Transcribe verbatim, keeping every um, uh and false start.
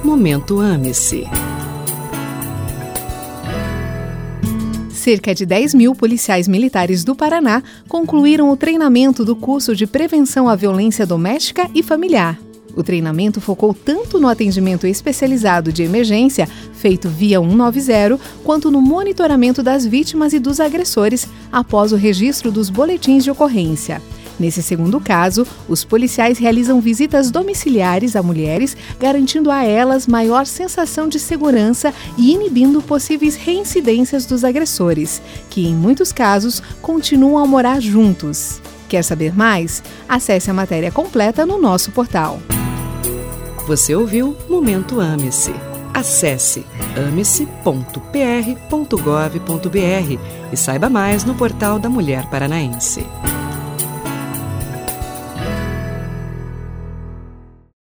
Momento Ame-se. Cerca de dez mil policiais militares do Paraná concluíram o treinamento do curso de prevenção à violência doméstica e familiar. O treinamento focou tanto no atendimento especializado de emergência, feito via cento e noventa, quanto no monitoramento das vítimas e dos agressores após o registro dos boletins de ocorrência. Nesse segundo caso, os policiais realizam visitas domiciliares a mulheres, garantindo a elas maior sensação de segurança e inibindo possíveis reincidências dos agressores, que em muitos casos continuam a morar juntos. Quer saber mais? Acesse a matéria completa no nosso portal. Você ouviu Momento Ame-se. Acesse ame-se ponto p r ponto gov ponto b r e saiba mais no portal da Mulher Paranaense.